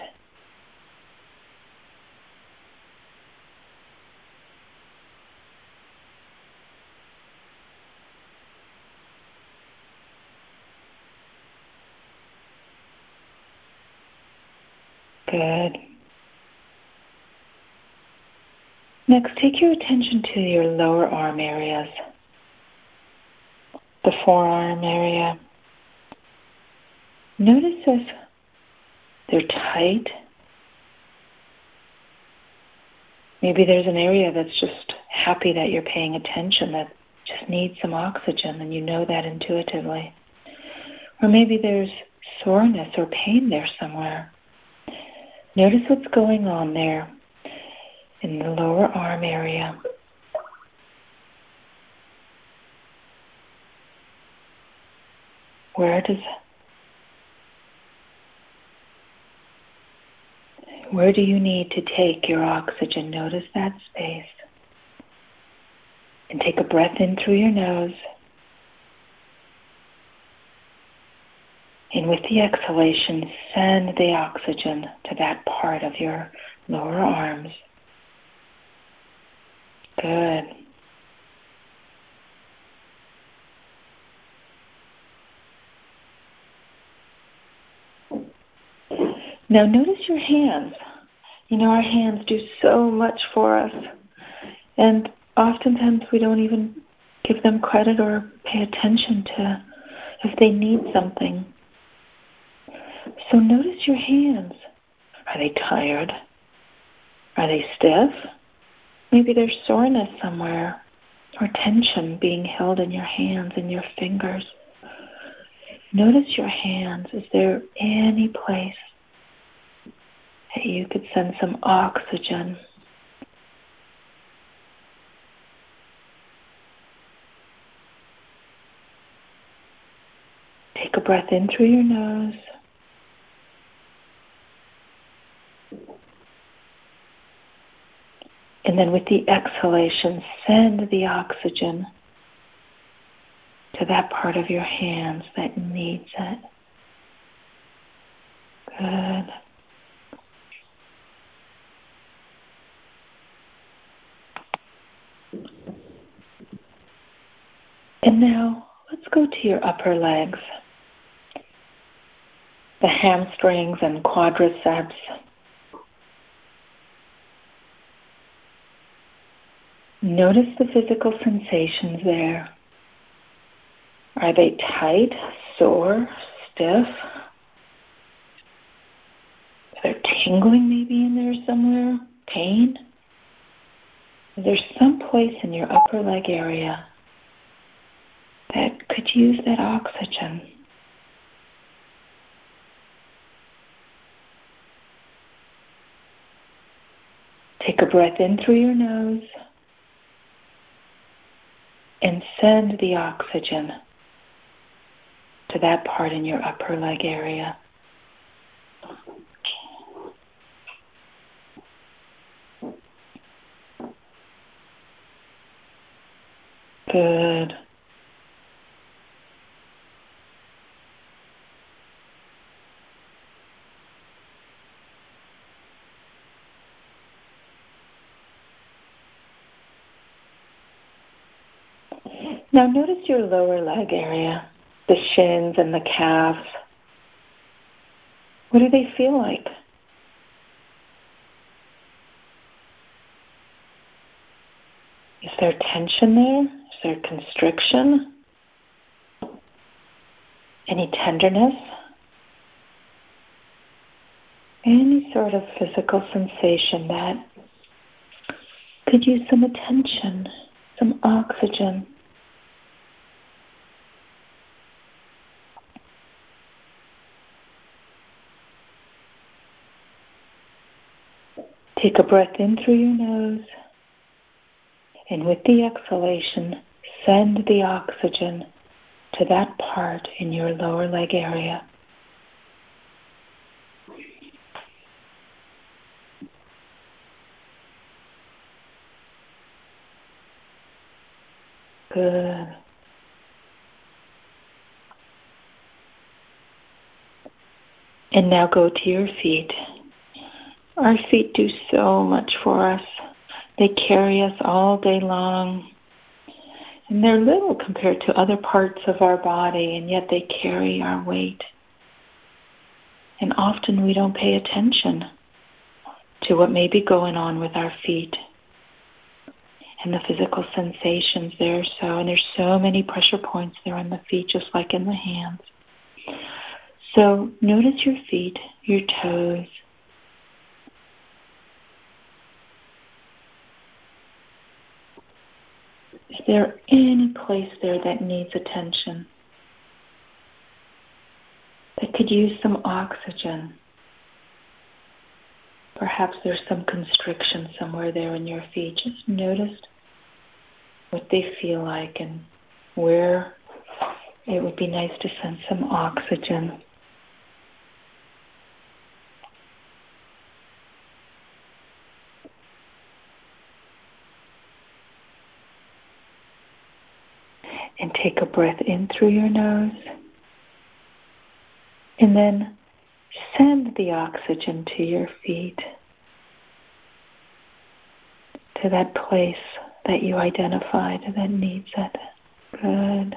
Good. Next, take your attention to your lower arm areas. The forearm area. Notice if they're tight. Maybe there's an area that's just happy that you're paying attention, that just needs some oxygen, and you know that intuitively. Or maybe there's soreness or pain there somewhere. Notice what's going on there in the lower arm area. Where does where do you need to take your oxygen? Notice that space. And take a breath in through your nose. And with the exhalation, send the oxygen to that part of your lower arms. Good. Now notice your hands. You know, our hands do so much for us. And oftentimes we don't even give them credit or pay attention to if they need something. So notice your hands. Are they tired? Are they stiff? Maybe there's soreness somewhere or tension being held in your hands and your fingers. Notice your hands. Is there any place that you could send some oxygen? Take a breath in through your nose. And then with the exhalation, send the oxygen to that part of your hands that needs it. Good. And now let's go to your upper legs, the hamstrings and quadriceps. Notice the physical sensations there. Are they tight, sore, stiff? tingling maybe in there somewhere? Pain? There's some place in your upper leg area that could use that oxygen. Take a breath in through your nose and send the oxygen to that part in your upper leg area. Good. Now notice your lower leg area, the shins and the calves. What do they feel like? Is there tension there? Is there constriction? Any tenderness? Any sort of physical sensation that could use some attention, some oxygen? Take a breath in through your nose, and with the exhalation, send the oxygen to that part in your lower leg area. Good. And now go to your feet. Our feet do so much for us. They carry us all day long. And they're little compared to other parts of our body, and yet they carry our weight. And often we don't pay attention to what may be going on with our feet and the physical sensations there. So, and there's so many pressure points there on the feet, just like in the hands. So notice your feet, your toes. Is there any place there that needs attention, that could use some oxygen? Perhaps there's some constriction somewhere there in your feet. Just notice what they feel like and where it would be nice to send some oxygen. And take a breath in through your nose. And then send the oxygen to your feet, to that place that you identified that needs it. Good.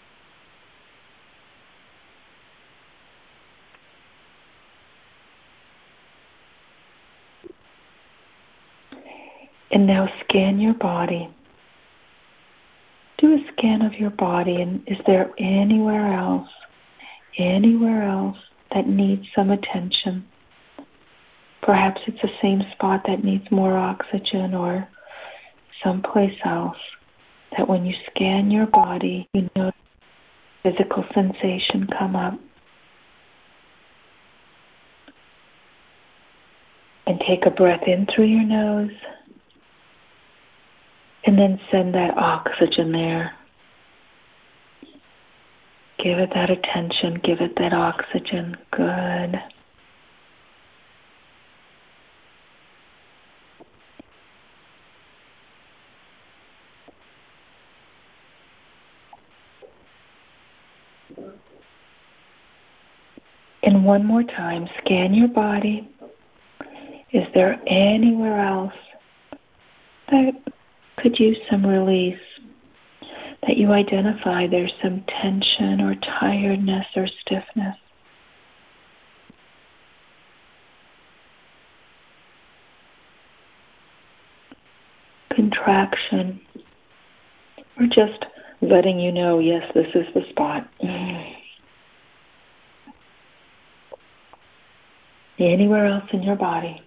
And now scan your body. Do a scan of your body, and is there anywhere else, anywhere else that needs some attention? Perhaps it's the same spot that needs more oxygen, or someplace else that when you scan your body, you know physical sensation come up. And take a breath in through your nose. And then send that oxygen there. Give it that attention. Give it that oxygen. Good. And one more time, scan your body. Is there anywhere else that could use some release, that you identify there's some tension or tiredness or stiffness? Contraction, or just letting you know, yes, this is the spot. anywhere else in your body.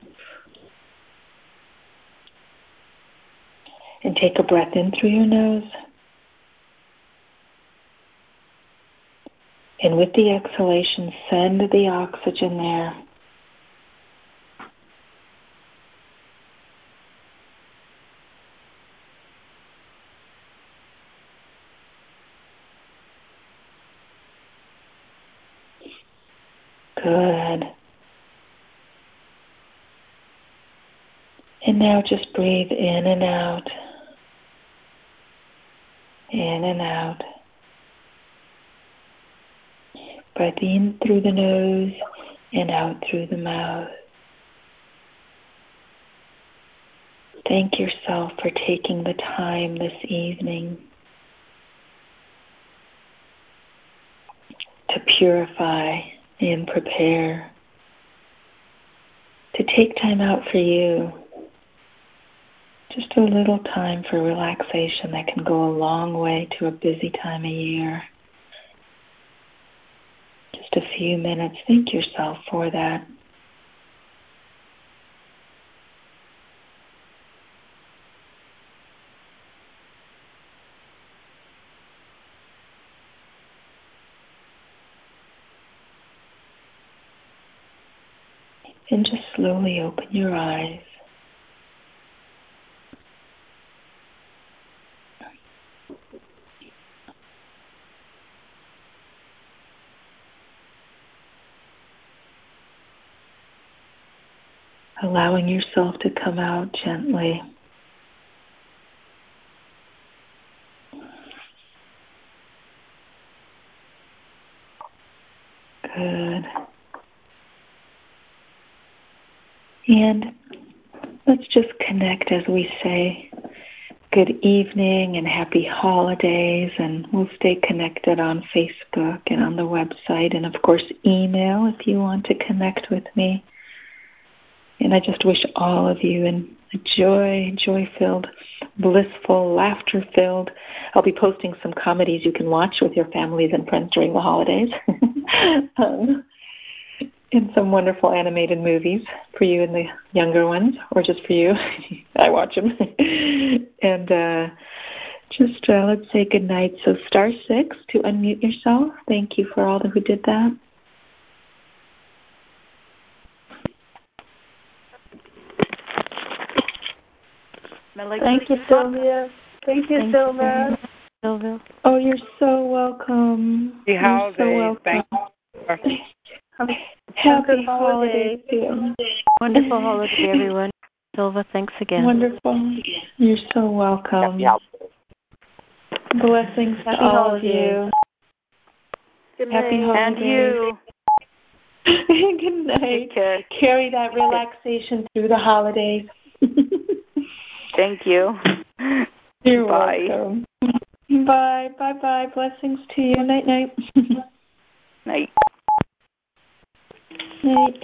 And take a breath in through your nose. And with the exhalation, send the oxygen there. Good. And now just breathe in and out. In and out. Breath in through the nose and out through the mouth. Thank yourself for taking the time this evening to purify and prepare, to take time out for you. Just a little time for relaxation that can go a long way to a busy time of year. Just a few minutes. Thank yourself for that. And just slowly open your eyes. Allowing yourself to come out gently. Good. And let's just connect as we say good evening and happy holidays, and we'll stay connected on Facebook and on the website, and of course email if you want to connect with me. And I just wish all of you in a joy, joy-filled, blissful, laughter-filled. I'll be posting some comedies you can watch with your families and friends during the holidays. um, and some wonderful animated movies for you and the younger ones, or just for you. I watch them. and uh, just uh, let's say good night. So star six to unmute yourself. Thank you for all who did that. Thank you, Sylvia. Thank you, Thank Sylvia. you, Sylvia. Oh, you're so welcome. Happy You're holidays. so welcome. Thank you. Happy holidays to you. Wonderful holiday, everyone. Sylvia, thanks again. Wonderful. You're so welcome. Happy holidays. Blessings to Happy all holidays. of you. Good Happy night. And holidays. you. Good night. Take care. Carry that relaxation through the holidays. Thank you. You're Bye. welcome. Bye. Bye-bye. Blessings to you. Night-night. Night. Night.